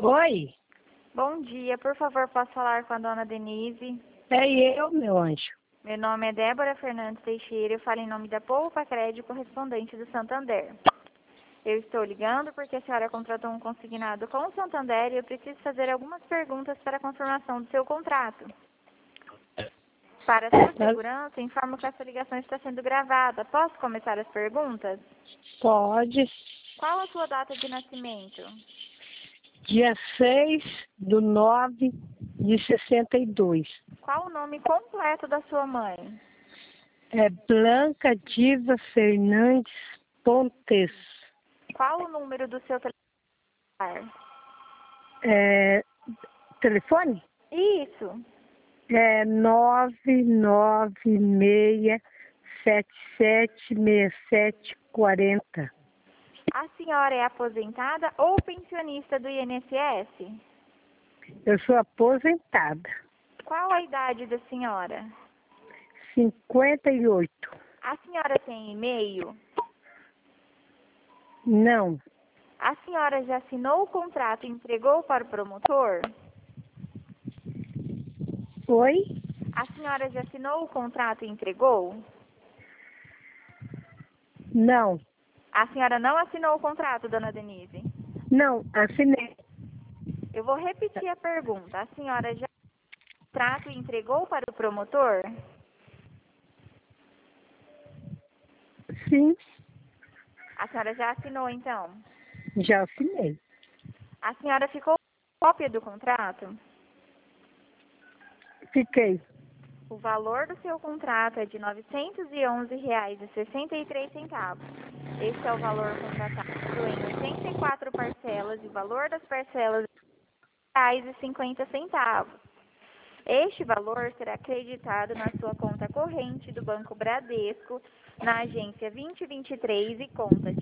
Oi, Bom dia, por favor, posso falar com a dona Denise? é eu, meu anjo. Meu nome é Débora Fernandes Teixeira, eu falo em nome da Poupa Crédito correspondente do Santander. Eu estou ligando porque a senhora contratou um consignado com o Santander e eu preciso fazer algumas perguntas para a confirmação do seu contrato. Para sua segurança, informo que essa ligação está sendo gravada. Posso começar as perguntas? Pode. Qual a sua data de nascimento? Dia 6/9/62. Qual o nome completo da sua mãe? É Blanca Diva Fernandes Pontes. Qual o número do seu celular? É, telefone? Isso. É 996776740. A senhora é aposentada ou pensionista do INSS? Eu sou aposentada. Qual a idade da senhora? 58. A senhora tem e-mail? Não. A senhora já assinou o contrato e entregou para o promotor? Oi? A senhora já assinou o contrato e entregou? Não. A senhora não assinou o contrato, dona Denise? Não, assinei. Eu vou repetir a pergunta. A senhora já assinou o contrato e entregou para o promotor? Sim, A senhora já assinou, então? já assinei. A senhora ficou com cópia do contrato? Fiquei. O valor do seu contrato é de R$ 911,63. Este é o valor contratado em 84 parcelas e o valor das parcelas é R$ 50. Este valor será acreditado na sua conta corrente do Banco Bradesco, na agência 2023 e conta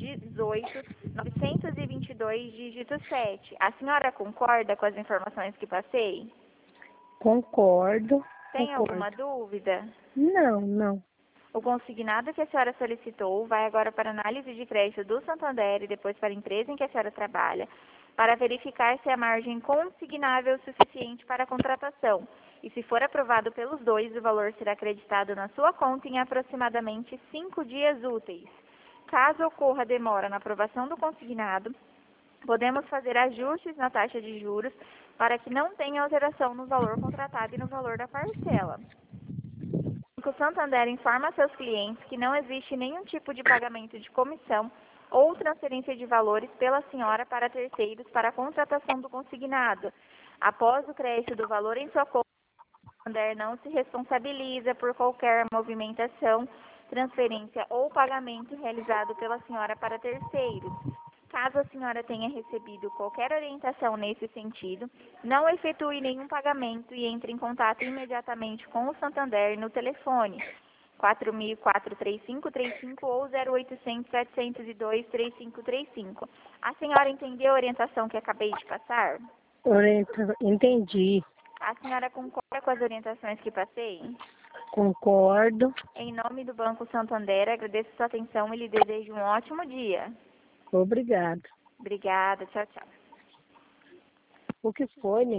18.922, dígito 7. A senhora concorda com as informações que passei? Concordo. Tem alguma Concordo. dúvida? Não. O consignado que a senhora solicitou vai agora para análise de crédito do Santander e depois para a empresa em que a senhora trabalha, para verificar se a margem consignável é suficiente para a contratação. E se for aprovado pelos dois, o valor será acreditado na sua conta em aproximadamente 5 dias úteis. Caso ocorra demora na aprovação do consignado, podemos fazer ajustes na taxa de juros para que não tenha alteração no valor contratado e no valor da parcela. O Santander informa a seus clientes que não existe nenhum tipo de pagamento de comissão ou transferência de valores pela senhora para terceiros para a contratação do consignado. Após o crédito do valor em sua conta, o Santander não se responsabiliza por qualquer movimentação, transferência ou pagamento realizado pela senhora para terceiros. Caso a senhora tenha recebido qualquer orientação nesse sentido, não efetue nenhum pagamento e entre em contato imediatamente com o Santander no telefone 4004-3535 ou 0800-702-3535. A senhora entendeu a orientação que acabei de passar? Entendi. A senhora concorda com as orientações que passei? Concordo. Em nome do Banco Santander, agradeço sua atenção e lhe desejo um ótimo dia. Obrigado. Obrigada, tchau, tchau. O que foi,